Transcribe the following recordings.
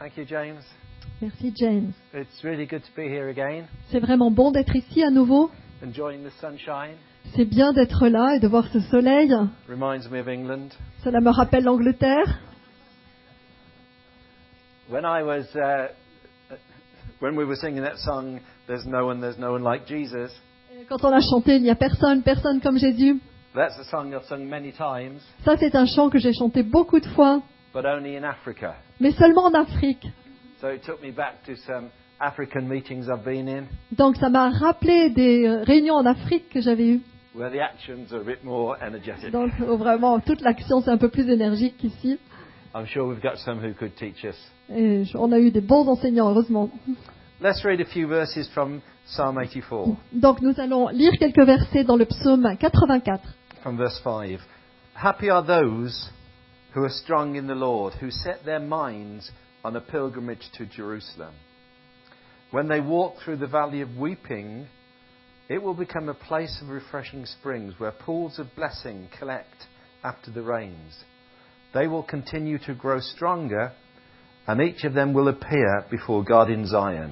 Thank you, James. Merci James. It's really good to be here again, C'est vraiment bon d'être ici à nouveau. enjoying the sunshine. C'est bien d'être là et de voir ce soleil. Reminds me of England. Cela me rappelle l'Angleterre. When we were singing that song, there's no one like Jesus. Et quand on a chanté, il n'y a personne comme Jésus. That's a song I've sung many times, Ça, c'est un chant que j'ai chanté beaucoup de fois, but only in Africa. mais seulement en Afrique. So it took me back to some African meetings I've been in, Donc ça m'a rappelé des réunions en Afrique que j'avais eues. where the actions are a bit more energetic. Donc vraiment, toute l'action, c'est un peu plus énergique qu'ici. I'm sure we've got some who could teach us. Et on a eu des bons enseignants, heureusement. Let's read a few verses from Psalm 84, Donc nous allons lire quelques versets dans le psaume 84. from verse 5. Happy are those who are strong in the Lord, who set their minds on a pilgrimage to Jerusalem. When they walk through the valley of weeping, it will become a place of refreshing springs, where pools of blessing collect after the rains. They will continue to grow stronger, and each of them will appear before God in Zion.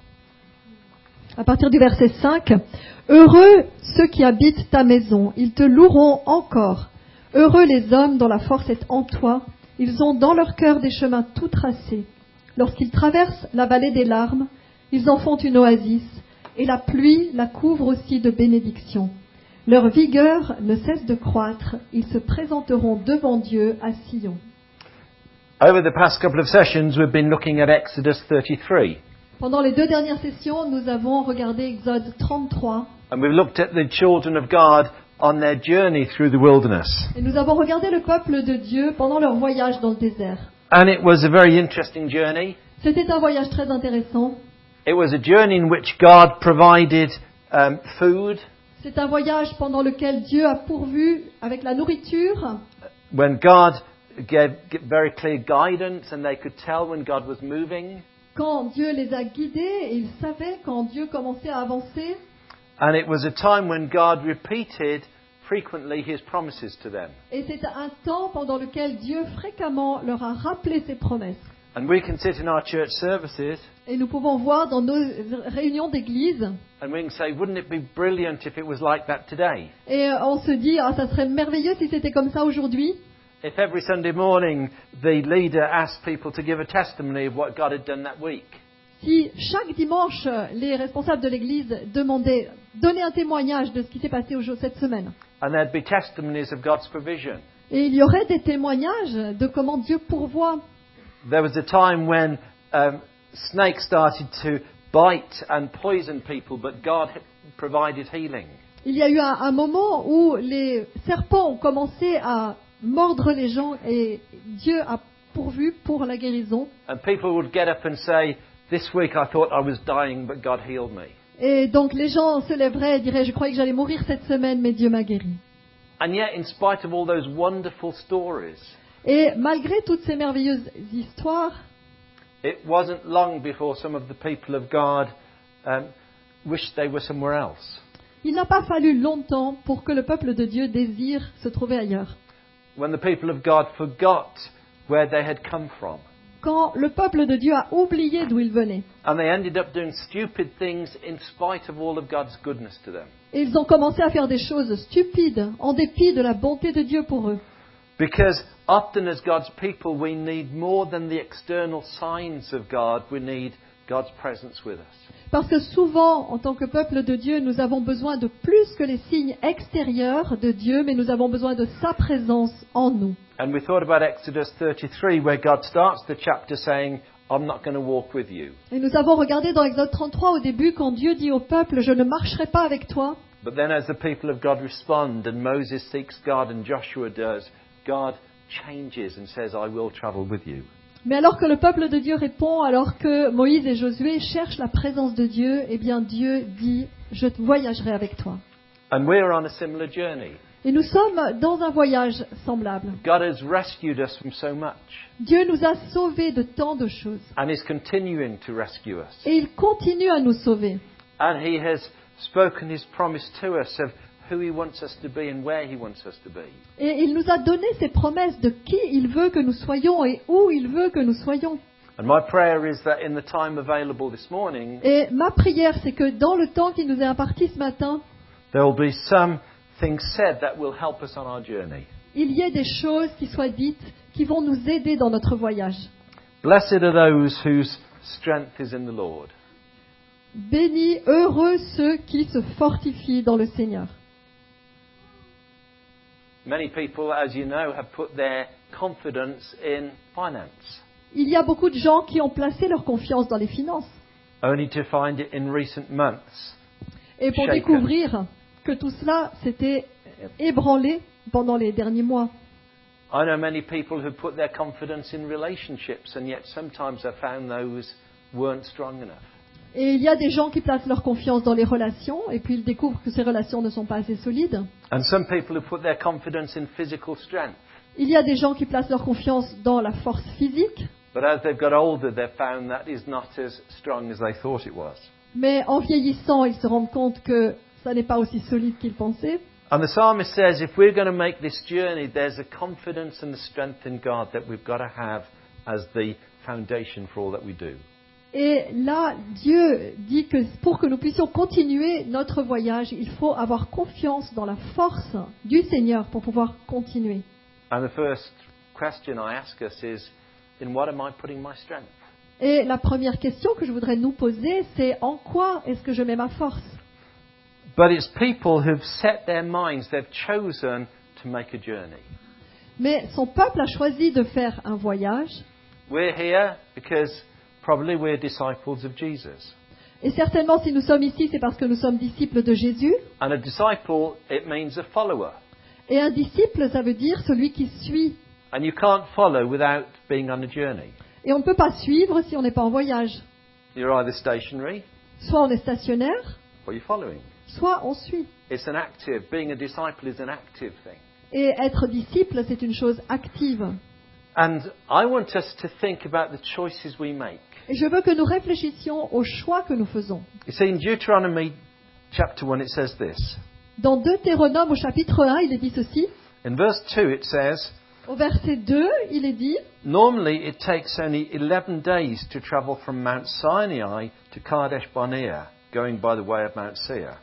À partir du verset 5, « Heureux ceux qui habitent ta maison, ils te loueront encore. Heureux les hommes dont la force est en toi, ils ont dans leur cœur des chemins tout tracés. Lorsqu'ils traversent la vallée des larmes, ils en font une oasis, et la pluie la couvre aussi de bénédictions. Leur vigueur ne cesse de croître, ils se présenteront devant Dieu à Sion. » Over the past couple of sessions, we've been looking at Exodus 33. Pendant les 2 dernières sessions, nous avons regardé Exode 33, And we've looked at the children of God on their journey through the wilderness. et nous avons regardé le peuple de Dieu pendant leur voyage dans le désert. And it was a very interesting journey. C'était un voyage très intéressant. It was a journey in which God provided food. C'est un voyage pendant lequel Dieu a pourvu avec la nourriture, When God gave very clear guidance and they could tell when God was moving. quand Dieu les a guidés et ils savaient quand Dieu commençait à avancer. And it was a time when God repeated frequently His promises to them. Et c'est un temps pendant lequel Dieu fréquemment leur a rappelé ses promesses. And we can sit in our church services Et nous pouvons voir dans nos réunions d'église, and we can say, wouldn't it be brilliant if it was like that today? et on se dit, ah, ça serait merveilleux si c'était comme ça aujourd'hui. If every Sunday morning the leader asked people to give a testimony of what God had done that week. Si chaque dimanche, les responsables de l'église demandaient, donner un témoignage de ce qui s'est passé cette semaine. And there'd be testimonies of God's provision. Et il y aurait des témoignages de comment Dieu pourvoit. There was a time when snakes started to bite and poison people, but God provided healing. Il y a eu un moment où les serpents ont commencé à mordre les gens et Dieu a pourvu pour la guérison. And people would get up and say, this week I thought I was dying, but God healed me. Et donc les gens se lèveraient et diraient, je croyais que j'allais mourir cette semaine, mais Dieu m'a guéri. And yet, in spite of all those wonderful stories, Et malgré toutes ces merveilleuses histoires, it wasn't long before some of the people of God wished they were somewhere else. il n'a pas fallu longtemps pour que le peuple de Dieu désire se trouver ailleurs. When the people of God forgot where they had come from. Quand le peuple de Dieu a oublié d'où il venait. And they ended up doing stupid things in spite of all of God's goodness to them. Et ils ont commencé à faire des choses stupides en dépit de la bonté de Dieu pour eux. Because often as God's people, we need more than the external signs of God. We need God's presence with us. Parce que souvent, en tant que peuple de Dieu, nous avons besoin de plus que les signes extérieurs de Dieu, mais nous avons besoin de sa présence en nous. And we thought about Exodus 33, where God starts the chapter saying, I'm not going to walk with you. Et nous avons regardé dans Exode 33 au début, quand Dieu dit au peuple, je ne marcherai pas avec toi. But then as the people of God respond and Moses seeks God and Joshua does, God changes and says, I will travel with you. Mais alors que le peuple de Dieu répond, alors que Moïse et Josué cherchent la présence de Dieu, eh bien Dieu dit, je voyagerai avec toi. And we're on a similar journey. Et nous sommes dans un voyage semblable. God has rescued us from so much. Dieu nous a sauvés de tant de choses. And is continuing to rescue us. Et il continue à nous sauver. And He has spoken His promise to us of who He wants us to be and where He wants us to be. Et il nous a donné ses promesses de qui il veut que nous soyons et où il veut que nous soyons. And my prayer is that in the time available this morning, Et ma prière, c'est que dans le temps qui nous est imparti ce matin, there will be some things said that will help us on our journey. il y ait des choses qui soient dites qui vont nous aider dans notre voyage. Blessed are those whose strength is in the Lord. Bénis, heureux ceux qui se fortifient dans le Seigneur. Many people, as you know, have put their confidence in finance, Il y a beaucoup de gens qui ont placé leur confiance dans les finances. only to find it in recent months Et pour shaken. découvrir que tout cela s'était ébranlé pendant les derniers mois. I know many people who put their confidence in relationships, and yet sometimes I've found those weren't strong enough. Et il y a des gens qui placent leur confiance dans les relations, et puis ils découvrent que ces relations ne sont pas assez solides. And some people who put their confidence in physical strength, Il y a des gens qui placent leur confiance dans la force physique, but as they've got older, they've found that is not as strong as they thought it was. mais en vieillissant, ils se rendent compte que ça n'est pas aussi solide qu'ils pensaient. And the psalmist says, if we're going to make this journey, there's a confidence and a strength in God that we've got to have as the foundation for all that we do. Et là, Dieu dit que pour que nous puissions continuer notre voyage, il faut avoir confiance dans la force du Seigneur pour pouvoir continuer. And the first question I ask us is, in what am I putting my strength? Et la première question que je voudrais nous poser, c'est en quoi est-ce que je mets ma force? But it's people who've set their minds, they've chosen to make a journey. Mais son peuple a choisi de faire un voyage. We're here because probably we're disciples of Jesus. Et certainement, si nous sommes ici, c'est parce que nous sommes disciples de Jésus. And a disciple, it means a follower. Et un disciple, ça veut dire celui qui suit. And you can't follow without being on a journey. Et on ne peut pas suivre si on n'est pas en voyage. You're either stationary Soit on est stationnaire, or you're following. soit on suit. It's an active, being a disciple is an active thing. Et être disciple, c'est une chose active. And I want us to think about the choices we make. Et je veux que nous réfléchissions aux choix que nous faisons. You see, in Deuteronomy chapter 1 it says this. Dans Deutéronome au chapitre 1, il est dit ceci. In verse 2 it says, Au verset 2, il est dit normally it takes only 11 days to travel from Mount Sinai to Kadesh Barnea, going by the way of Mount Seir.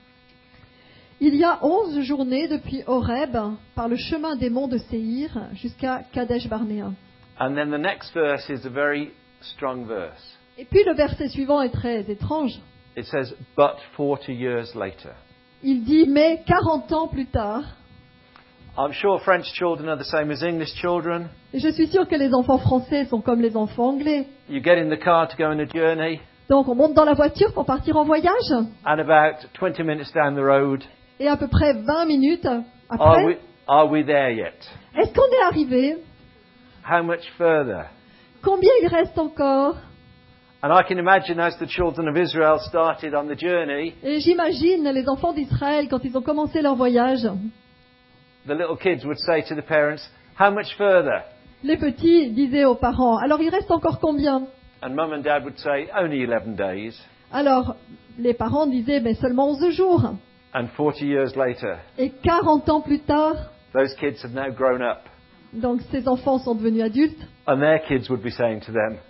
Il y a 11 journées depuis Horeb, par le chemin des monts de Séhir, jusqu'à Kadesh Barnéa. And then the next verse is a very strong verse. Et puis le verset suivant est très étrange. It says, but 40 years later. Il dit, mais 40 ans plus tard, I'm sure French children are the same as English children. et je suis sûre que les enfants français sont comme les enfants anglais. You get in the car to go on a journey, Donc on monte dans la voiture pour partir en voyage, and about 20 minutes down the road, et à peu près 20 minutes après, are we there yet? est-ce qu'on est arrivé? How much further? Combien il reste encore? And I can imagine as the children of Israel started on the journey, Et j'imagine les enfants d'Israël, quand ils ont commencé leur voyage, the little kids would say to the parents, how much further? les petits disaient aux parents, alors il reste encore combien? And mum and dad would say, only 11 days. Alors les parents disaient, mais seulement 11 jours. And 40 years later, Et 40 ans plus tard, those kids have now grown up. donc ces enfants sont devenus adultes, And their kids would be saying to them,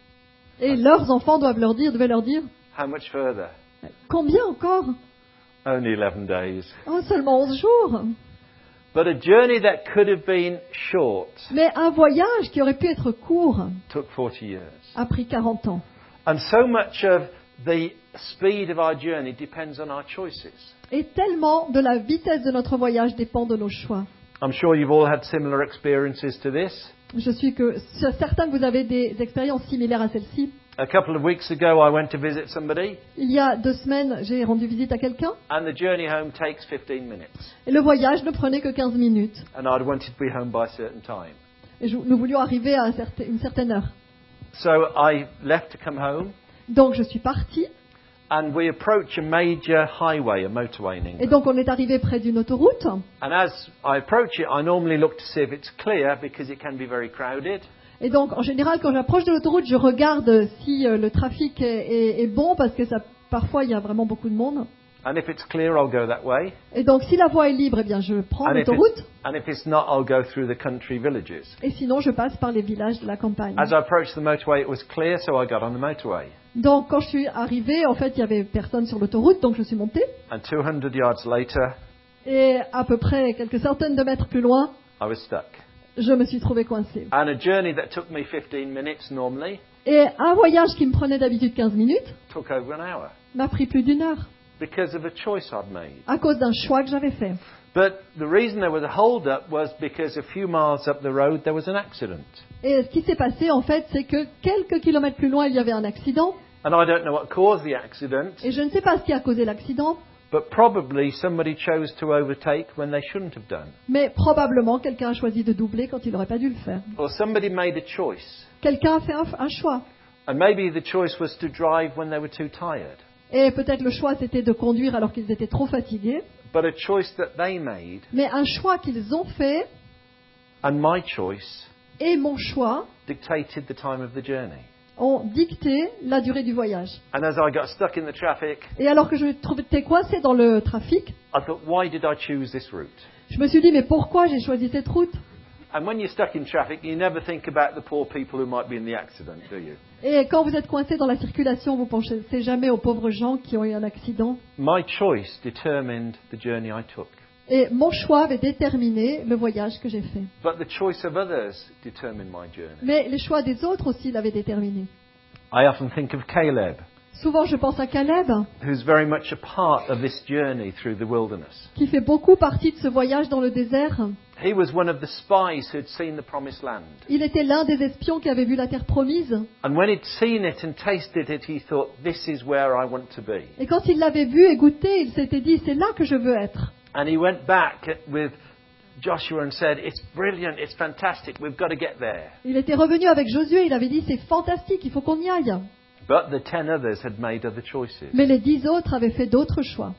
et leurs enfants devaient leur dire, how much further? combien encore? Only 11 days. Oh, seulement 11 jours. But a journey that could have been short Mais un voyage qui aurait pu être court took 40 years. a pris 40 ans. And so much of the speed of our journey depends on our choices. Et tellement de la vitesse de notre voyage dépend de nos choix. I'm sure you've all had similar experiences to this. Je suis certain que vous avez des expériences similaires à celle-ci. A couple of weeks ago, I went to visit somebody, Il y a 2 semaines, j'ai rendu visite à quelqu'un, and the journey home takes 15 minutes. et le voyage ne prenait que 15 minutes. And I'd wanted to be home by a certain time. Et nous voulions arriver à une certaine heure. So I left to come home, Donc je suis partie, and we approach a major highway, a motorway in et England. donc on est arrivé près d'une autoroute. And as I approach it, I normally look to see if it's clear because it can be very crowded. Et donc en général, quand j'approche de l'autoroute, je regarde si le trafic est bon, parce que parfois il y a vraiment beaucoup de monde. And if it's clear, I'll go that way. Et donc, si la voie est libre, eh bien, je prends And if l'autoroute. it's not, I'll go through the country villages. Et sinon, je passe par les villages de la campagne. As I approached the motorway, it was clear, so I got on the motorway. Donc, quand je suis arrivée, en fait, il y avait personne sur l'autoroute, donc je suis montée. And 200 yards later, Et à peu près quelques centaines de mètres plus loin, I was stuck. je me suis trouvée coincée. And a journey that took me 15 minutes normally Et un voyage qui me prenait d'habitude 15 minutes took over an hour m'a pris plus d'1 heure because of a choice I'd made. à cause d'un choix que j'avais fait. But the reason there was a hold-up was because a few miles up the road there was an accident. Et ce qui s'est passé, en fait, c'est que quelques kilomètres plus loin, il y avait un accident. And I don't know what caused the accident, Et je ne sais pas ce qui a causé l'accident, but probably somebody chose to overtake when they shouldn't have done. mais probablement quelqu'un a choisi de doubler quand il n'aurait pas dû le faire. Or somebody made a choice. Quelqu'un a fait un choix. And maybe the choice was to drive when they were too tired. Et peut-être le choix, c'était de conduire alors qu'ils étaient trop fatigués. But a choice that they made Mais un choix qu'ils ont fait, and my choice et mon choix, dictated the time of the journey. ont dicté la durée du voyage. And as I got stuck in the traffic, Et alors que je m'étais coincée dans le trafic, I thought, why did I choose this route? je me suis dit, mais pourquoi j'ai choisi cette route? And when you're stuck in traffic, you never think about the poor people who might be in the accident, do you? Et quand vous êtes coincé dans la circulation, vous pensez jamais aux pauvres gens qui ont eu un accident. My choice determined the journey I took. Et mon choix avait déterminé le voyage que j'ai fait. But the choice of others determined my journey. Mais les choix des autres aussi l'avaient déterminé. I often think of Caleb, Souvent, je pense à Caleb, who's very much a part of this journey through the wilderness. qui fait beaucoup partie de ce voyage dans le désert. He was one of the spies who'd seen the promised land. Il était l'un des espions qui avait vu la terre promise. And when he'd seen it and tasted it, he thought, this is where I want to be. Et quand il l'avait vu et goûté, il s'était dit, c'est là que je veux être. And he went back with Joshua and said, it's brilliant, it's fantastic, we've got to get there. Il était revenu avec Josué, il avait dit, c'est fantastique, il faut qu'on y aille. But the 10 others had made other choices. Mais les 10 autres avaient fait d'autres choix.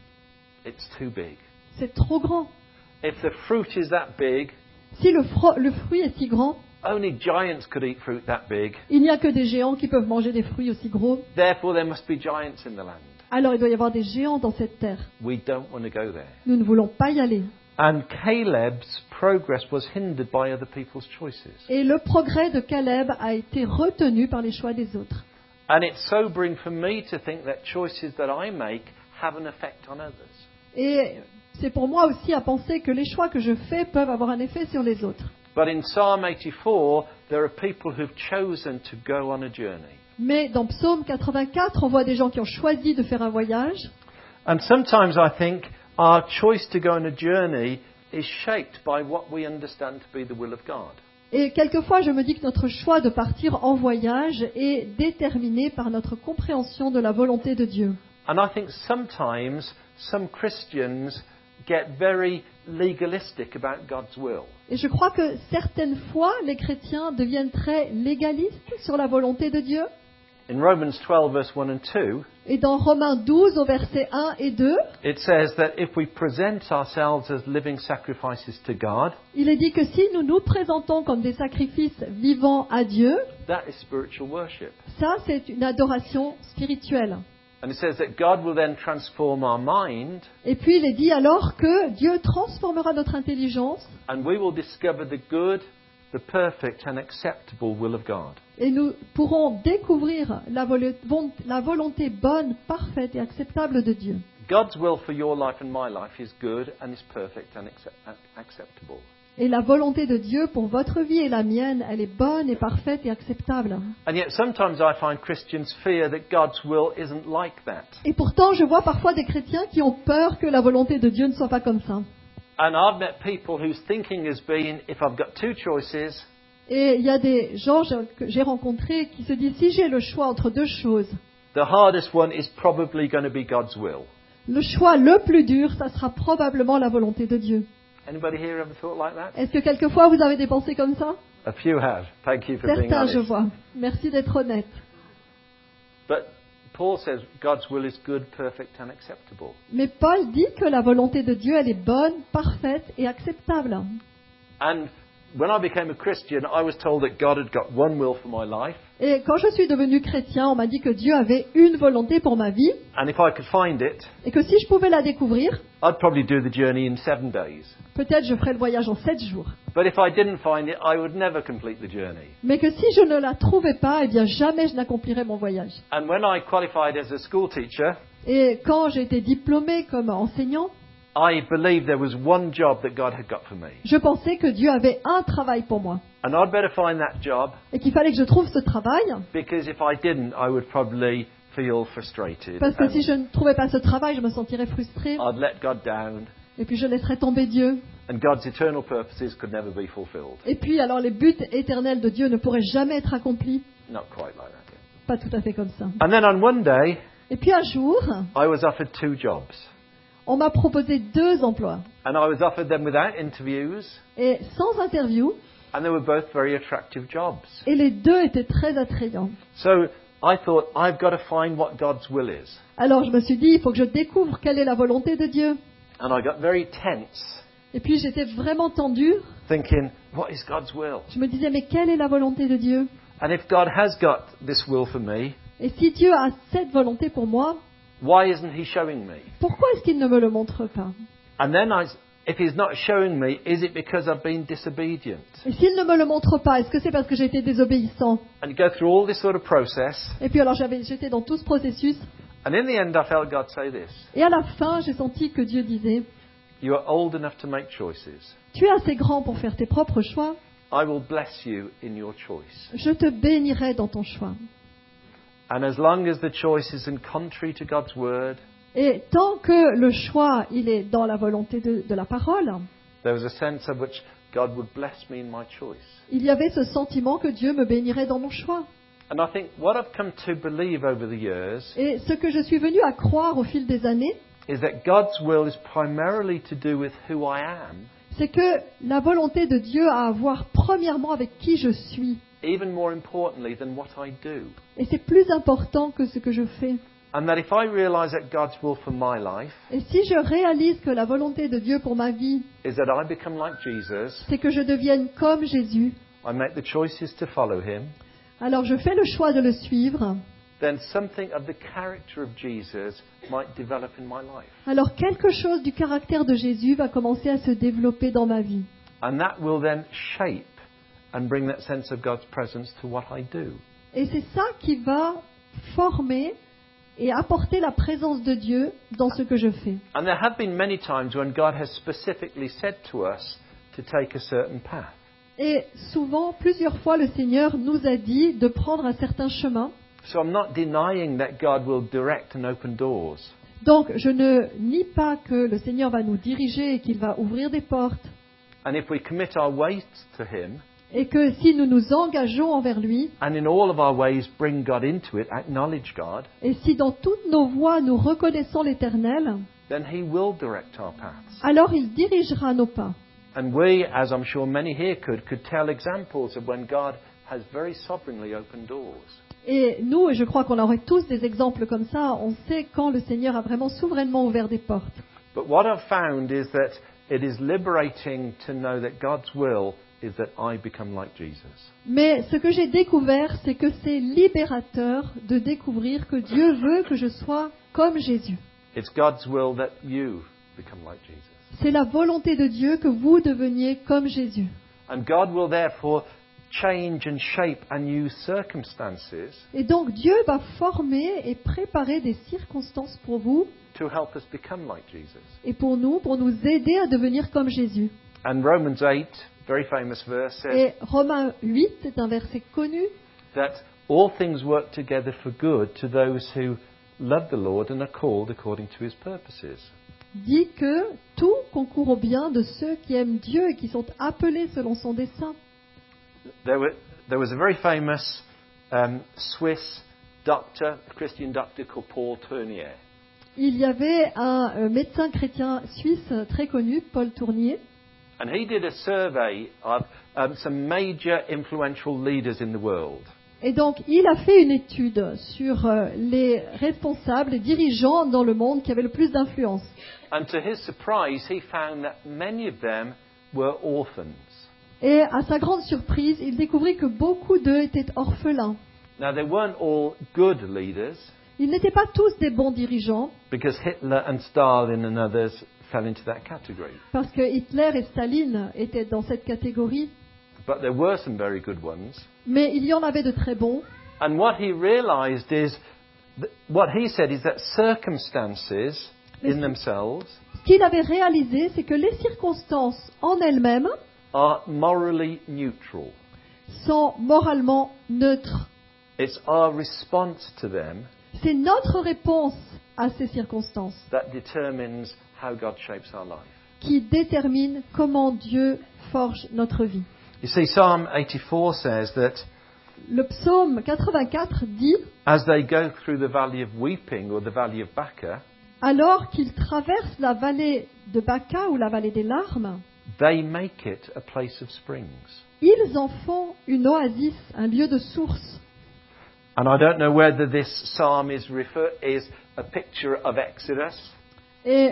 It's too big. C'est trop grand. If the fruit is that big, Si le fruit est si grand, only giants could eat fruit that big. il n'y a que des géants qui peuvent manger des fruits aussi gros. Therefore, there must be giants in the land. Alors il doit y avoir des géants dans cette terre. We don't want to go there. Nous ne voulons pas y aller. And Caleb's progress was hindered by other people's choices. Et le progrès de Caleb a été retenu par les choix des autres. And it's sobering for me to think that choices that I make have an effect on others. Et c'est pour moi aussi à penser que les choix que je fais peuvent avoir un effet sur les autres. But in Psalm 84, there are people who've chosen to go on a journey. Mais dans Psaume 84, on voit des gens qui ont choisi de faire un voyage. And sometimes I think our choice to go on a journey is shaped by what we understand to be the will of God. Et quelquefois, je me dis que notre choix de partir en voyage est déterminé par notre compréhension de la volonté de Dieu. And I think sometimes some Christians get very legalistic about God's will. Et je crois que certaines fois, les chrétiens deviennent très légalistes sur la volonté de Dieu. In Romans 12, verse 1 and 2, Et dans Romains 12, au verset 1 et 2, it says that if we present ourselves as living sacrifices to God, il est dit que si nous nous présentons comme des sacrifices vivants à Dieu, that is spiritual worship. ça c'est une adoration spirituelle. And it says that God will then transform our mind Et puis il est dit alors que Dieu transformera notre intelligence and we will discover the good, the perfect and acceptable will of God. et nous pourrons découvrir la volonté bonne, parfaite et acceptable de Dieu. God's will for your life and my life is good and is perfect and acceptable. Et la volonté de Dieu pour votre vie et la mienne, elle est bonne et parfaite et acceptable. And yet sometimes I find Christians fear that God's will isn't like that. Et pourtant, je vois parfois des chrétiens qui ont peur que la volonté de Dieu ne soit pas comme ça. And I've met people whose thinking has been, if I've got two choices, Et il y a des gens que j'ai rencontrés qui se disent, si j'ai le choix entre deux choses, the hardest one is probably going to be God's will. le choix le plus dur, ça sera probablement la volonté de Dieu. Anybody here ever thought like that? Est-ce que quelquefois vous avez des pensées comme ça? A few have. Thank you for being Certains, je honest. vois. Merci d'être honnête. But Paul says God's will is good, perfect and acceptable. Mais Paul dit que la volonté de Dieu, elle est bonne, parfaite et acceptable. And when I became a Christian, I was told that God had got one will for my life, Et quand je suis devenu chrétien, on m'a dit que Dieu avait une volonté pour ma vie and if I could find it, et que si je pouvais la découvrir, I'd probably do the journey in 7 days. peut-être je ferais le voyage en 7 jours. But if I didn't find it, I would never complete the journey. Mais que si je ne la trouvais pas, eh bien jamais je n'accomplirais mon voyage. And when I qualified as a school teacher, Et quand j'ai été diplômée comme enseignant, I believed there was one job that God had got for me. je pensais que Dieu avait un travail pour moi And I'd better find that job, et qu'il fallait que je trouve ce travail because if I didn't, I would probably feel frustrated. parce que And si je ne trouvais pas ce travail, je me sentirais frustrée I'd let God down, et puis je laisserais tomber Dieu. and God's eternal purposes could never be fulfilled. Et puis alors les buts éternels de Dieu ne pourraient jamais être accomplis. Not quite like that. Pas tout à fait comme ça. And then on one day, Et puis un jour, I was offered 2 jobs. on m'a proposé 2 emplois And I was offered them without interviews, et sans interview, and they were both very attractive jobs. et les 2 étaient très attrayants. So I thought, I've got to find what God's will is. Alors je me suis dit, il faut que je découvre quelle est la volonté de Dieu. And I got very tense, Et puis j'étais vraiment tendue. thinking, what is God's will? Je me disais, mais quelle est la volonté de Dieu? And if God has got this will for me, Et si Dieu a cette volonté pour moi, why isn't He showing me? pourquoi est-ce qu'il ne me le montre pas? And then if He's not showing me, is it because I've been disobedient? Et s'il ne me le montre pas, est-ce que c'est parce que j'ai été désobéissant? And you go through all this sort of process, Et puis alors j'étais dans tout ce processus. and in the end I felt God say this: Et à la fin, j'ai senti que Dieu disait, you are old enough to make choices. tu es assez grand pour faire tes propres choix. I will bless you in your choice. Je te bénirai dans ton choix. And as long as the choice is in contrary to God's word, Et tant que le choix, il est dans la volonté de la parole, there was a sense of which God would bless me in my choice. il y avait ce sentiment que Dieu me bénirait dans mon choix. And I think what I've come to believe over the years Et ce que je suis venu à croire au fil des années, is that God's will is primarily to do with who I am, c'est que la volonté de Dieu a à voir premièrement avec qui je suis. even more importantly than what I do. Et c'est plus important que ce que je fais. And that if I realize that God's will for my life Et si je réalise que la volonté de Dieu pour ma vie, is that I become like Jesus, c'est que je devienne comme Jésus, I make the choices to follow Him, alors je fais le choix de le suivre, then something of the character of Jesus might develop in my life. alors quelque chose du caractère de Jésus va commencer à se développer dans ma vie. And that will then shape and bring that sense of God's presence to what I do. Et c'est ça qui va former et apporter la présence de Dieu dans ce que je fais. And there have been many times when God has specifically said to us to take a certain path. Et souvent, plusieurs fois, le Seigneur nous a dit de prendre un certain chemin. So I'm not denying that God will direct and open doors. Donc, je ne nie pas que le Seigneur va nous diriger et qu'il va ouvrir des portes. And if we commit our ways to Him, Et que si nous nous engageons envers lui, and in all of our ways bring God into it, acknowledge God, et si dans toutes nos voies nous reconnaissons l'Éternel, then He will direct our paths. alors il dirigera nos pas. And we, as I'm sure many here could tell examples of when God has very sovereignly opened doors. Et nous, et je crois qu'on aurait tous des exemples comme ça, on sait quand le Seigneur a vraiment souverainement ouvert des portes. But what I've found is that it is liberating to know that God's will is that I become like Jesus. Mais ce que j'ai découvert, c'est que c'est libérateur de découvrir que Dieu veut que je sois comme Jésus. It's God's will that you become like Jesus. C'est la volonté de Dieu que vous deveniez comme Jésus. And God will therefore change and shape and use circumstances Et donc Dieu va former et préparer des circonstances pour vous to help us become like Jesus. et pour nous aider à devenir comme Jésus. And Romans 8, very famous verse, says Et Romains 8, c'est un verset connu, that all things work together for good to those who love the Lord and are called according to His purposes. dit que tout concourt au bien de ceux qui aiment Dieu et qui sont appelés selon son dessein. There was a very famous Swiss doctor, a Christian doctor called Paul Tournier. Il y avait un médecin chrétien suisse très connu, Paul Tournier, And he did a survey of some major influential leaders in the world. et donc il a fait une étude sur les responsables, les dirigeants dans le monde qui avaient le plus d'influence. And to his surprise, he found that many of them were orphans. Et à sa grande surprise, il découvrit que beaucoup d'eux étaient orphelins. Now, they weren't all good leaders, Ils n'étaient pas tous des bons dirigeants, because Hitler and Stalin and others fell into that category. parce que Hitler et Staline étaient dans cette catégorie, But there were some very good ones. mais il y en avait de très bons. And what he realized is, what he said is that circumstances in themselves Ce qu'il avait réalisé, c'est que les circonstances en elles-mêmes are morally neutral. sont moralement neutres. It's our response to them C'est notre réponse à ces circonstances that determines how God shapes our life. qui détermine comment Dieu forge notre vie. You see, Psalm 84 says that Le psaume 84 dit as they go through the valley of weeping or the valley of Baca, alors qu'ils traversent la vallée de Baca ou la vallée des larmes, they make it a place of springs. ils en font une oasis, un lieu de source. And I don't know whether this psalm is a picture of Exodus, Et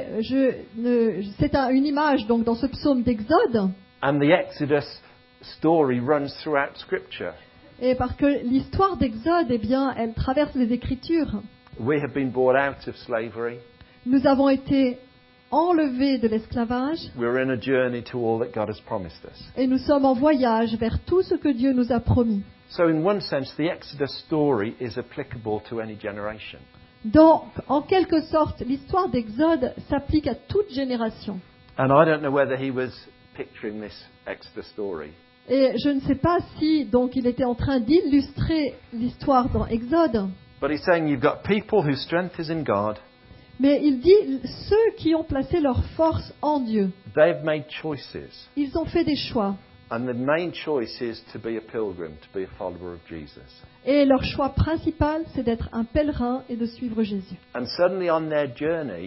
c'est une image donc dans ce psaume d'Exode, and the Exodus story runs throughout Scripture. et parce que l'histoire d'Exode, eh bien, elle traverse les Écritures. We have been brought out of slavery. Nous avons été enlevés de l'esclavage We're in a journey to all that God has promised us. et nous sommes en voyage vers tout ce que Dieu nous a promis. So in one sense, the Exodus story is applicable to any generation. Donc, en quelque sorte, l'histoire d'Exode s'applique à toute génération. And I don't know whether he was picturing this Exodus story. Et je ne sais pas si donc il était en train d'illustrer l'histoire dans Exode, But he's saying you've got people whose strength is in God. mais il dit ceux qui ont placé leur force en Dieu, They've made choices. ils ont fait des choix. And the main choice is to be a pilgrim, to be a follower of Jesus. Et leur choix principal, c'est d'être un pèlerin et de suivre Jésus. And suddenly on their journey,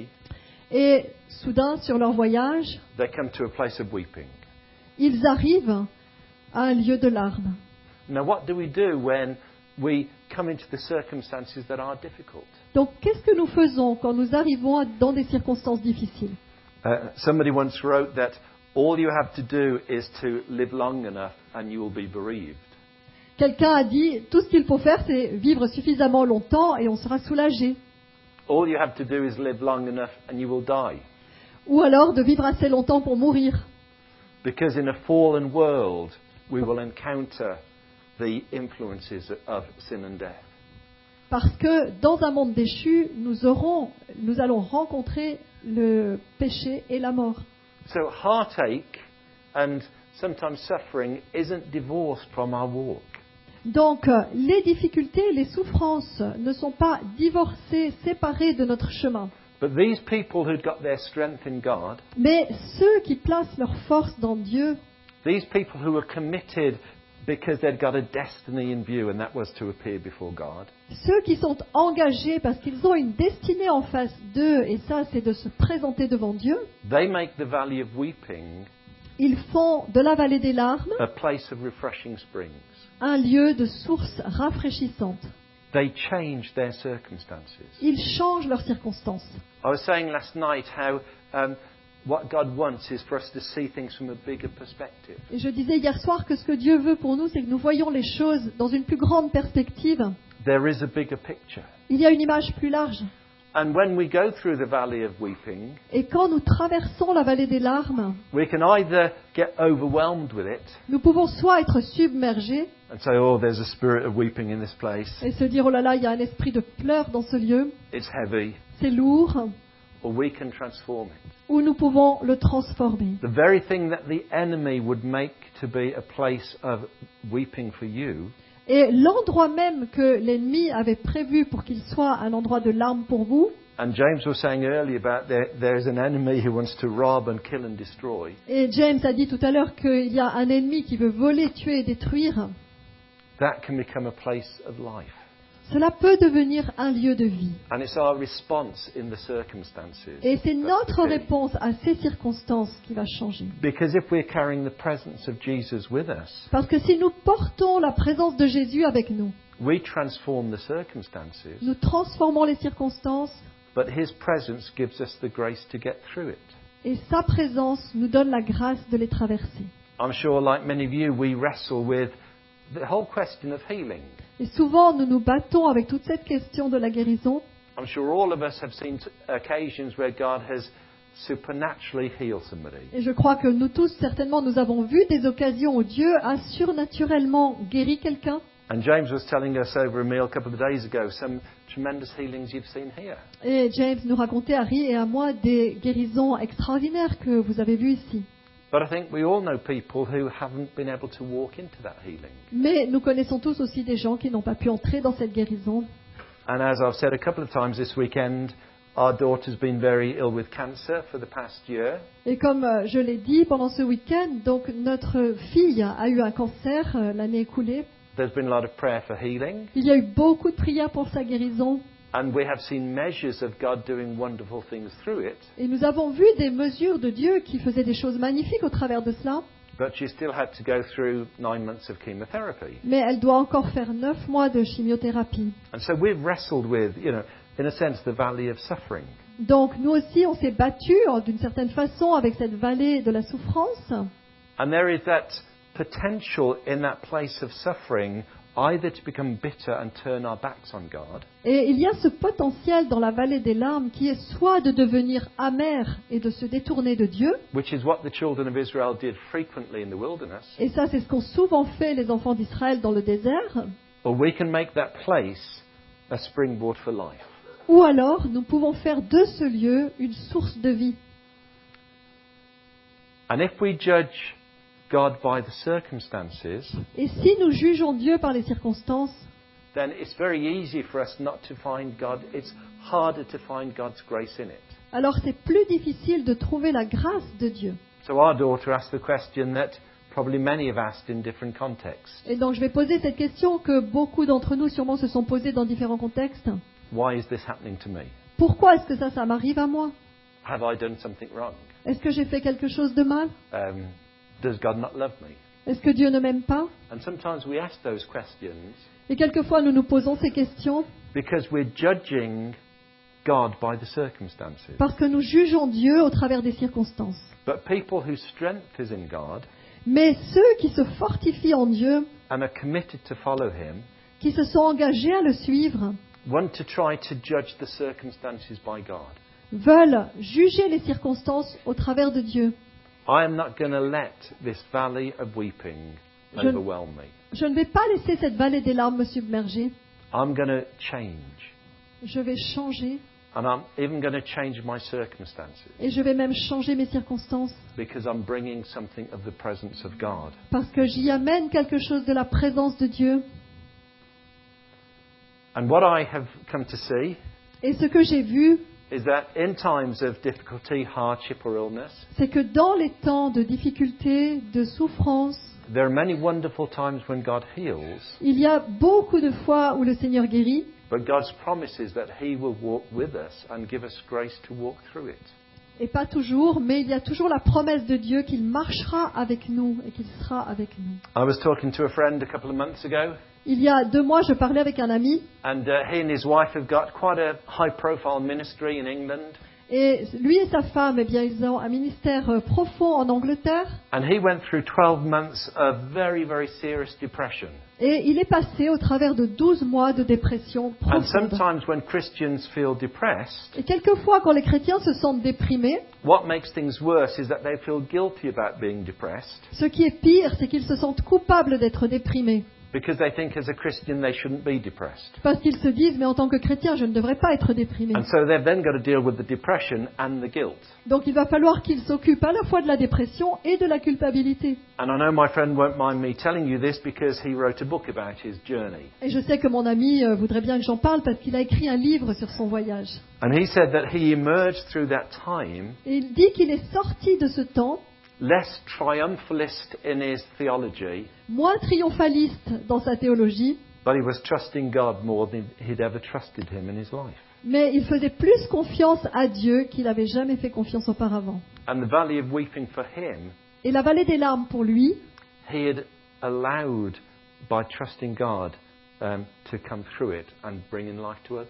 Et soudain, sur leur voyage, they come to a place of weeping. ils arrivent à un lieu de larmes. Now what do we do when we come into the circumstances that are difficult? Donc, qu'est-ce que nous faisons quand nous arrivons dans des circonstances difficiles? Somebody once wrote that all you have to do is to live long enough and you will be bereaved. Quelqu'un a dit, tout ce qu'il faut faire, c'est vivre suffisamment longtemps et on sera soulagé. All you have to do is live long enough and you will die. Ou alors de vivre assez longtemps pour mourir. Because in a fallen world, we will encounter the influences of sin and death. Parce que dans un monde déchu, nous allons rencontrer le péché et la mort. So heartache and sometimes suffering isn't divorced from our walk. Donc, les difficultés, les souffrances ne sont pas divorcées, séparées de notre chemin. But these people who'd got their strength in God, Mais ceux qui placent leur force dans Dieu, these people who were committed because they'd got a destiny in view and that was to appear before God, ceux qui sont engagés parce qu'ils ont une destinée en face d'eux, et ça c'est de se présenter devant Dieu, they make the valley of weeping ils font de la vallée des larmes a place of refreshing springs. un lieu de source rafraîchissante. They change their circumstances. Ils changent leurs circonstances. I was saying last night how what God wants is for us to see things from a bigger perspective. Et je disais hier soir que ce que Dieu veut pour nous, c'est que nous voyons les choses dans une plus grande perspective. There is a bigger picture. Il y a une image plus large. And when we go through the valley of weeping, Et quand nous traversons la vallée des larmes, we can either get overwhelmed with it nous pouvons soit être submergés and say, oh, there's a spirit of weeping in this place. et se dire, oh là là, il y a un esprit de pleurs dans ce lieu, It's heavy. c'est lourd, Or we can transform it. ou nous pouvons le transformer. The very thing that the enemy would make to be a place of weeping for you Et l'endroit même que l'ennemi avait prévu pour qu'il soit un endroit de larmes pour vous, and James was saying earlier about there's an enemy who wants to rob and kill and destroy. et James a dit tout à l'heure qu'il y a un ennemi qui veut voler, tuer et détruire, That can become a place of life. cela peut devenir un lieu de vie. And it's our response in the circumstances. Et c'est that's notre the key. réponse à ces circonstances qui va changer. Because if we're carrying the presence of Jesus with us, Parce que si nous portons la présence de Jésus avec nous, we transform the circumstances, nous transformons les circonstances but His presence gives us the grace to get through it. et sa présence nous donne la grâce de les traverser. I'm sure, like many of you, we wrestle with the whole question of healing. Et souvent, nous nous battons avec toute cette question de la guérison. I'm sure all of us have seen occasions where God has supernaturally healed somebody. Et je crois que nous tous, certainement, nous avons vu des occasions où Dieu a surnaturellement guéri quelqu'un. And James was telling us over a meal a couple of days ago some tremendous healings you've seen here. Et James nous racontait, Harry et à moi, des guérisons extraordinaires que vous avez vues ici. But I think we all know people who haven't been able to walk into that healing. Mais nous connaissons tous aussi des gens qui n'ont pas pu entrer dans cette guérison. And as I've said a couple of times this weekend, our daughter's been very ill with cancer for the past year. Et comme je l'ai dit pendant ce week-end, donc notre fille a eu un cancer l'année écoulée. There's been a lot of prayer for healing. Il y a eu beaucoup de prières pour sa guérison. And we have seen measures of God doing wonderful things through it. Et nous avons vu des mesures de Dieu qui faisaient des choses magnifiques au travers de cela. But she still had to go through 9 months of chemotherapy. Mais elle doit encore faire 9 mois de chimiothérapie. And so we've wrestled with, in a sense, the valley of suffering. Donc nous aussi, on s'est battus d'une certaine façon avec cette vallée de la souffrance. And there is that potential in that place of suffering either to become bitter and turn our backs on God, Et il y a ce potentiel dans la vallée des larmes qui est soit de devenir amer et de se détourner de Dieu, which is what the children of Israel did frequently in the wilderness, et ça c'est ce qu'ont souvent fait les enfants d'Israël dans le désert, or we can make that place a springboard for life. ou alors nous pouvons faire de ce lieu une source de vie. And if we judge God by the circumstances, Et si nous jugeons Dieu par les circonstances, then it's very easy for us not to find God. It's harder to find God's grace in it. alors c'est plus difficile de trouver la grâce de Dieu. So our daughter asked the question that probably many have asked in different contexts. Et donc je vais poser cette question que beaucoup d'entre nous sûrement se sont posées dans différents contextes. Why is this happening to me? Pourquoi est-ce que ça m'arrive à moi? Have I done something wrong? Est-ce que j'ai fait quelque chose de mal? Does God not love me? Est-ce que Dieu ne m'aime pas? And sometimes we ask those questions Et quelquefois nous nous posons ces questions because we're judging God by the circumstances. parce que nous jugeons Dieu au travers des circonstances. But people whose strength is in God Mais ceux qui se fortifient en Dieu, and are committed to follow Him qui se sont engagés à le suivre, want to try to judge the circumstances by God. veulent juger les circonstances au travers de Dieu. I am not going to let this valley of weeping Je- overwhelm me. Je ne vais pas laisser cette vallée des larmes me submerger. I'm going to change. Je vais changer And I'm even going to change my circumstances et je vais même changer mes circonstances because I'm bringing something of the presence of God. parce que j'y amène quelque chose de la présence de Dieu. And what I have come to see Et ce que j'ai vu, is that in times of difficulty, hardship or illness, c'est que dans les temps de difficulté, de souffrance, there are many wonderful times when God heals, il y a beaucoup de fois où le Seigneur guérit, but God's promise is that He will walk with us and give us grace to walk through it. et pas toujours, mais il y a toujours la promesse de Dieu qu'il marchera avec nous et qu'il sera avec nous. I was talking to a friend a couple of months ago, Il y a 2 mois, je parlais avec un ami, and he and his wife have got quite a high-profile ministry in England. et lui et sa femme, eh bien, ils ont un ministère profond en Angleterre, And he went through 12 months of very, very serious depression. et il est passé au travers de 12 mois de dépression And profonde. sometimes when Christians feel depressed, Et quelquefois, quand les chrétiens se sentent déprimés, what makes things worse is that they feel guilty about being depressed ce qui est pire, c'est qu'ils se sentent coupables d'être déprimés. because they think as a Christian they shouldn't be depressed. Parce qu'ils se disent, mais en tant que chrétien, je ne devrais pas être déprimé. And so they've then got to deal with the depression and the guilt. Donc il va falloir qu'ils s'occupent à la fois de la dépression et de la culpabilité. And I know my friend won't mind me telling you this because he wrote a book about his journey. Et je sais que mon ami voudrait bien que j'en parle parce qu'il a écrit un livre sur son voyage. And he said that he emerged through that time Et il dit qu'il est sorti de ce temps less triumphalist in his theology, moins triomphaliste dans sa théologie, but he was trusting God more than he'd ever trusted Him in his life. mais il faisait plus confiance à Dieu qu'il n'avait jamais fait confiance auparavant. And the valley of weeping for him, Et la vallée des larmes pour lui, he had allowed by trusting God to come through it and bring in life to others.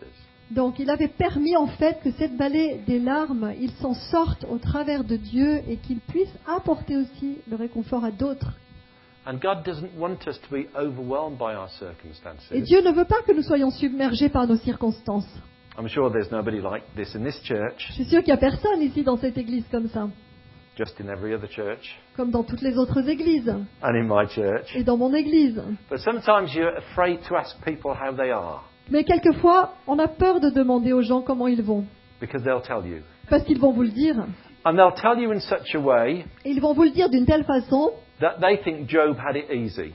Donc il avait permis en fait que cette vallée des larmes, ils s'en sortent au travers de Dieu et qu'ils puissent apporter aussi le réconfort à d'autres. And God doesn't want us to be overwhelmed by our Et circumstances. Dieu ne veut pas que nous soyons submergés par nos circonstances. I'm sure there's nobody like this in this church, Je suis sûre qu'il n'y a personne ici dans cette église comme ça, just in every other church, comme dans toutes les autres églises and in my church. et dans mon église. But sometimes you're afraid to ask people how they are, Mais quelquefois, on a peur de demander aux gens comment ils vont, because they'll tell you. parce qu'ils vont vous le dire. And they'll tell you in such a way Et ils vont vous le dire d'une telle façon that they think Job had it easy.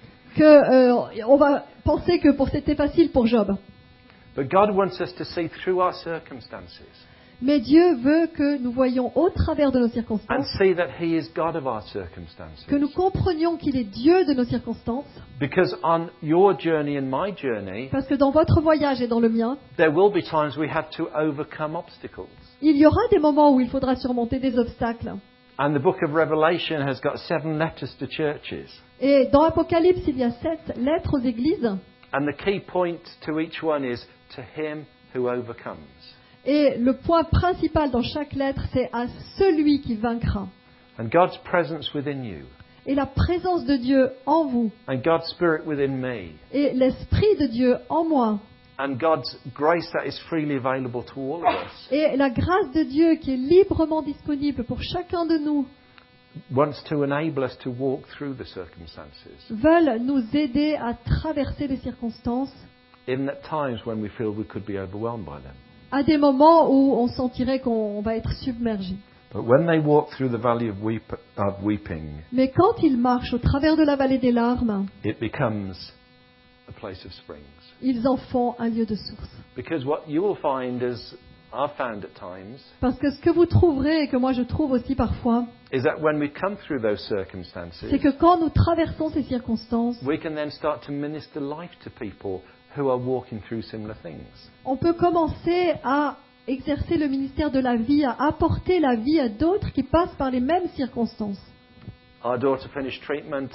que on va penser que c'était facile pour Job. But God wants us to see through our circumstances Mais Dieu veut que nous voyions au travers de nos and circonstances, see that He is God of our que nous circumstances. comprenions qu'il est Dieu de nos circonstances, Because on your journey and my journey, parce que dans votre voyage et dans le mien, there will be times we have to overcome obstacles. il y aura des moments où il faudra surmonter des obstacles. And the book of Revelation has got 7 letters to churches. Et dans Apocalypse, il y a 7 lettres aux églises, And the key point to each one is to him who overcomes. et le point principal dans chaque lettre, c'est à celui qui vaincra. And God's presence within you, Et la présence de Dieu en vous, and God's spirit within me, et l'Esprit de Dieu en moi, and God's grace that is freely available to all of us, et la grâce de Dieu qui est librement disponible pour chacun de nous, wants to enable us to walk through the circumstances veulent nous aider à traverser les circonstances in at times when we feel we could be overwhelmed by them. à des moments où on sentirait qu'on va être submergé. But when they walk through the valley of weeping, Mais quand ils marchent au travers de la vallée des larmes, it becomes a place of springs. ils en font un lieu de source. Because what you will find, as I've found at times, Parce que ce que vous trouverez, et que moi je trouve aussi parfois, is that when we come through those circumstances, c'est que quand nous traversons ces circonstances, we can then start to minister life to people who are walking through similar things. on peut commencer à exercer le ministère de la vie, à apporter la vie à d'autres qui passent par les mêmes circonstances. Our daughter finished treatment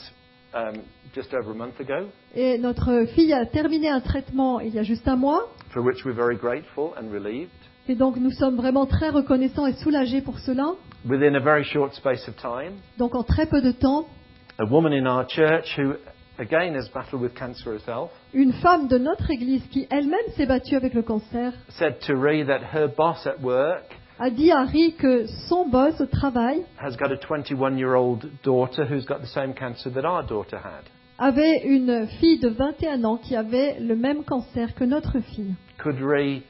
just over a month ago, Et notre fille a terminé un traitement il y a juste un mois, for which we're very grateful and relieved. et donc nous sommes vraiment très reconnaissants et soulagés pour cela. Within a very short space of time, Donc en très peu de temps, a woman in our church who, again, has battled with cancer herself, une femme de notre église qui elle-même s'est battue avec le cancer said to Ree that her boss at work a dit à Harry que son boss au travail has got a 21-year-old daughter who's got the same cancer that our daughter had. avait une fille de 21 ans qui avait le même cancer que notre fille. Could Ree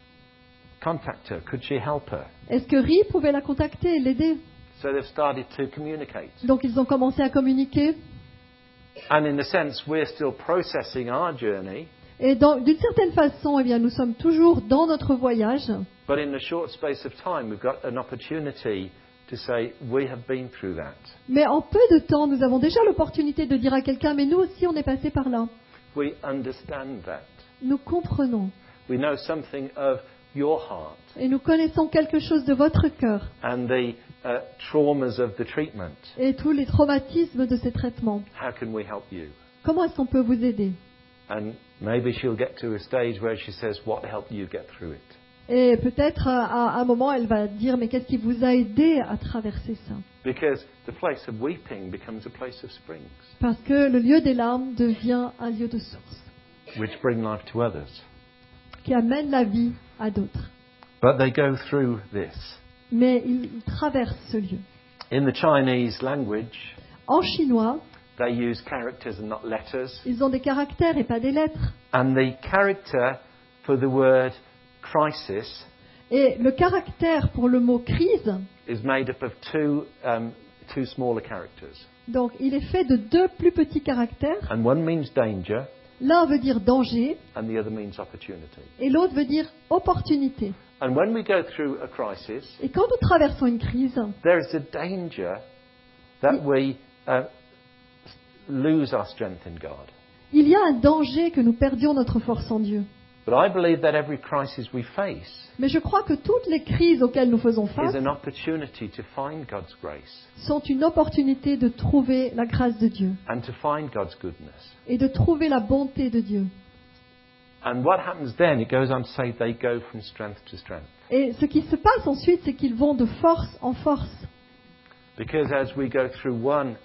contact her? Could she help her? Est-ce que Harry pouvait la contacter et l'aider? So they've started to communicate. Donc ils ont commencé à communiquer. And in a sense, we're still processing our journey, Et d'une certaine façon, eh bien, nous sommes toujours dans notre voyage. but in a short space of time, we've got an opportunity to say, we have been through that. Mais en peu de temps, nous avons déjà l'opportunité de dire à quelqu'un, mais nous aussi, on est passé par là. We understand that. Nous comprenons. We know something of your heart Et nous connaissons quelque chose de votre cœur and the traumas of the treatment. et tous les traumatismes de ces traitements. How can we help you? Comment est-ce qu'on peut vous aider? And maybe she'll get to a stage where she says, what helped you get through it? Et peut-être à un moment, elle va dire, mais qu'est-ce qui vous a aidé à traverser ça? Because the place of weeping becomes a place of springs, Parce que le lieu des larmes devient un lieu de source which bring life to others. qui amène la vie à d'autres. But they go through this. Mais ils traversent ce lieu. In the Chinese language, En chinois, they use characters and not letters. ils ont des caractères et pas des lettres. And the character for the word crisis Et le caractère pour le mot crise, is made up of two smaller characters. donc il est fait de 2 plus petits caractères. And one means danger, L'un veut dire danger and the other means opportunity. et l'autre veut dire opportunité. And when we go through a crisis, Et quand nous traversons une crise, there is a danger that we lose our strength in God. il y a un danger que nous perdions notre force en Dieu. But I believe that every crisis we face Mais je crois que toutes les crises auxquelles nous faisons is face an opportunity to find God's grace sont une opportunité de trouver la grâce de Dieu and to find God's goodness. et de trouver la bonté de Dieu. And what happens then, it goes on to say they go from strength to strength. Et ce qui se passe ensuite, c'est qu'ils vont de force en force. Because as we go through one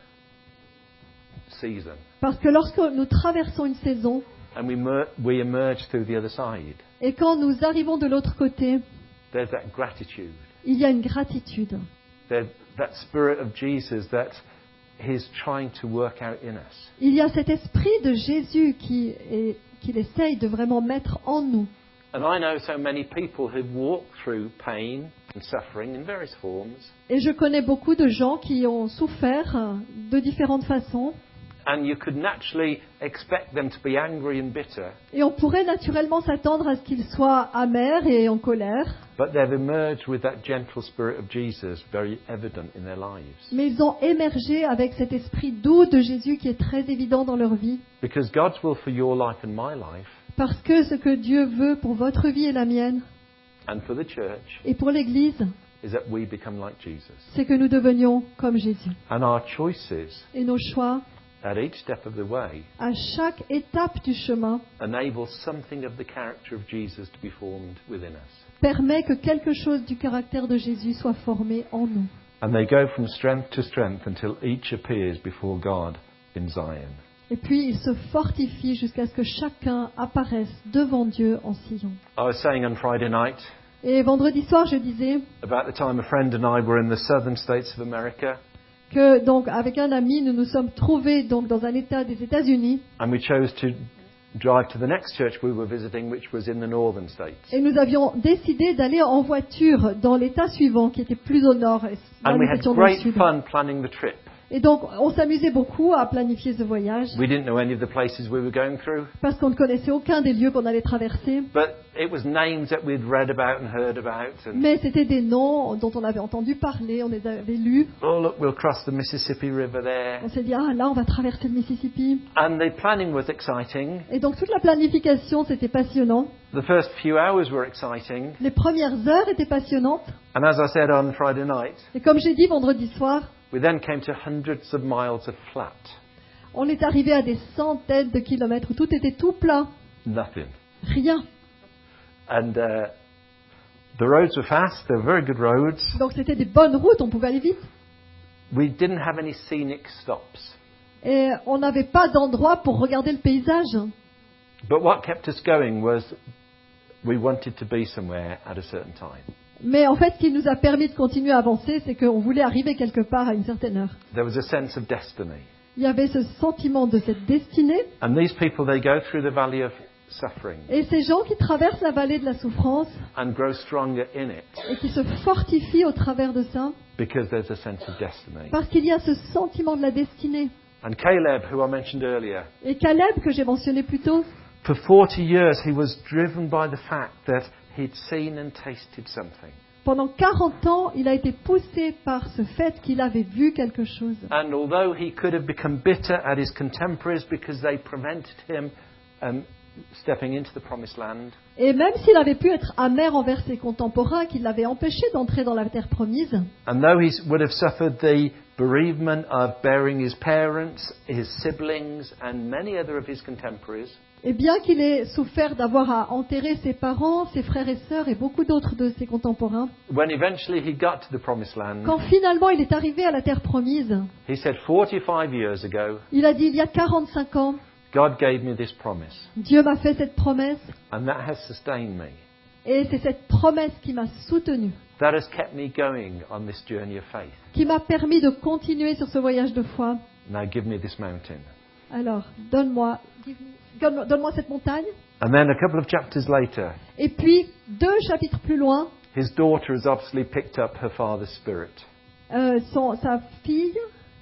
season Parce que lorsque nous traversons une saison, and we emerge through the other side, et quand nous arrivons de l'autre côté, there's that gratitude. il y a une gratitude. There's that spirit of Jesus that He's trying to work out in us. Il y a cet esprit de Jésus qu'il essaye de vraiment mettre en nous. And I know so many people who've walked through pain and suffering in various forms. Et je connais beaucoup de gens qui ont souffert de différentes façons. And you could naturally expect them to be angry and bitter, Et on pourrait naturellement s'attendre à ce qu'ils soient amers et en colère. but they've emerged with that gentle spirit of Jesus very evident in their lives. Mais ils ont émergé avec cet esprit doux de Jésus qui est très évident dans leur vie. Because God's will for your life and my life Parce que ce que Dieu veut pour votre vie et la mienne, and for the church et pour l'Église, is that we become like Jesus. c'est que nous devenions comme Jésus. And our choices Et nos choix, at each step of the way à chaque étape du chemin, enable something of the character of Jesus to be formed within us. permet que quelque chose du caractère de Jésus soit formé en nous. And they go from strength to strength until each appears before God in Zion. Et puis il se fortifie jusqu'à ce que chacun apparaisse devant Dieu en Sion. I was saying on Friday night, Et vendredi soir, je disais about the time a friend and I were in the southern states of America, que donc avec un ami, nous nous sommes trouvés donc dans un État des États-Unis and we chose to drive to the next church we were visiting, which was in the northern states. et nous avions décidé d'aller en voiture dans l'État suivant qui était plus au nord. Et là, And nous we had étions dans le great sud. fun planning the trip. Et donc, on s'amusait beaucoup à planifier ce voyage We didn't know any of the places we were going through, parce qu'on ne connaissait aucun des lieux qu'on allait traverser. but it was names that we'd read about and heard about. And, Mais c'était des noms dont on avait entendu parler, on les avait lus. oh, look, we'll cross the Mississippi River there. On s'est dit, ah là, on va traverser le Mississippi. And the planning was exciting. Et donc, toute la planification, c'était passionnant. The first few hours were exciting. Les premières heures étaient passionnantes. And as I said on Friday night, Et comme j'ai dit vendredi soir, we then came to hundreds of miles of flat. on est arrivé à des centaines de kilomètres où tout était tout plat. Nothing. Rien. And the roads were fast. They were very good roads. Donc, c'était des bonnes routes, on pouvait aller vite. We didn't have any scenic stops. Et on n'avait pas d'endroit pour regarder le paysage. But what kept us going was we wanted to be somewhere at a certain time. Mais en fait, ce qui nous a permis de continuer à avancer, c'est qu'on voulait arriver quelque part à une certaine heure. There was a sense of destiny. Il y avait ce sentiment de cette destinée. And these people, they go through the valley of suffering Et ces gens qui traversent la vallée de la souffrance and grow stronger in it et qui se fortifient au travers de ça, because there's a sense of destiny. parce qu'il y a ce sentiment de la destinée. And Caleb, who I mentioned earlier, Et Caleb, que j'ai mentionné plus tôt, for 40 years he was driven by the fact that he'd seen and tasted something. pendant 40 ans, il a été poussé par ce fait qu'il avait vu quelque chose. And although he could have become bitter at his contemporaries because they prevented him stepping into the promised land, Et même s'il avait pu être amer envers ses contemporains, qui l'avaient empêché d'entrer dans la terre promise, and though he would have suffered the bereavement of burying his parents, his siblings, and many other of his contemporaries, et bien qu'il ait souffert d'avoir à enterrer ses parents, ses frères et sœurs et beaucoup d'autres de ses contemporains, when eventually he got to the promised land, quand finalement il est arrivé à la terre promise, he said, 45 years ago, il a dit il y a 45 ans, God gave me this promise, Dieu m'a fait cette promesse and that has sustained me. et c'est cette promesse qui m'a soutenu, That has kept me going on this journey of faith. qui m'a permis de continuer sur ce voyage de foi. Now give me this mountain. Alors, donne-moi cette montagne. And then a couple of chapters later, Et puis, 2 chapitres plus loin, his daughter has obviously picked up her father's spirit. sa fille,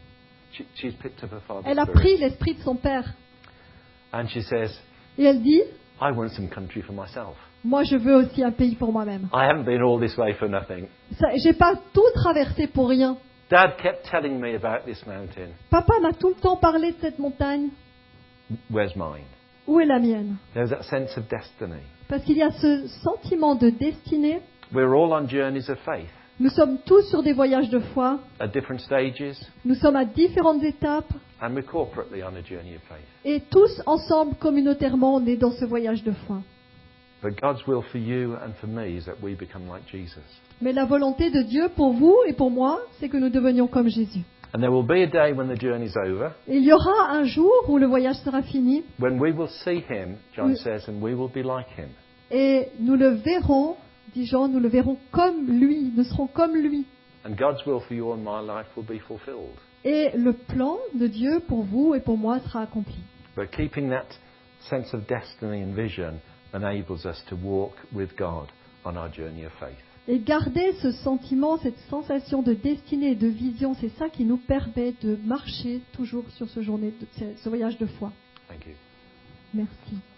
She's picked up her father's elle a spirit. pris l'esprit de son père. And she says, Et elle dit, I want some country for myself. moi je veux aussi un pays pour moi-même. I haven't been all this way for nothing. J'ai pas tout traversé pour rien. Dad kept telling me about this mountain. Papa m'a tout le temps parlé de cette montagne. Where's mine? Où est la mienne? There's that sense of destiny. Parce qu'il y a ce sentiment de destinée. We're all on journeys of faith Nous sommes tous sur des voyages de foi. at different stages. Nous sommes à différentes étapes. And we're corporately on a journey of faith. Et tous ensemble, communautairement, on est dans ce voyage de foi. But God's will for you and for me is that we become like Jesus. Mais la volonté de Dieu pour vous et pour moi, c'est que nous devenions comme Jésus. And there will be a day when the journey's over, Et il y aura un jour où le voyage sera fini when we will see him, John says, and we will be like him. et nous le verrons, dit Jean, nous le verrons comme lui, nous serons comme lui. And God's will for you and my life will be fulfilled. Et le plan de Dieu pour vous et pour moi sera accompli. But keeping that sense of destiny and vision enables us to walk with God on our journey of faith. Et garder ce sentiment, cette sensation de destinée et de vision, c'est ça qui nous permet de marcher toujours sur ce voyage de foi. Thank you. Merci.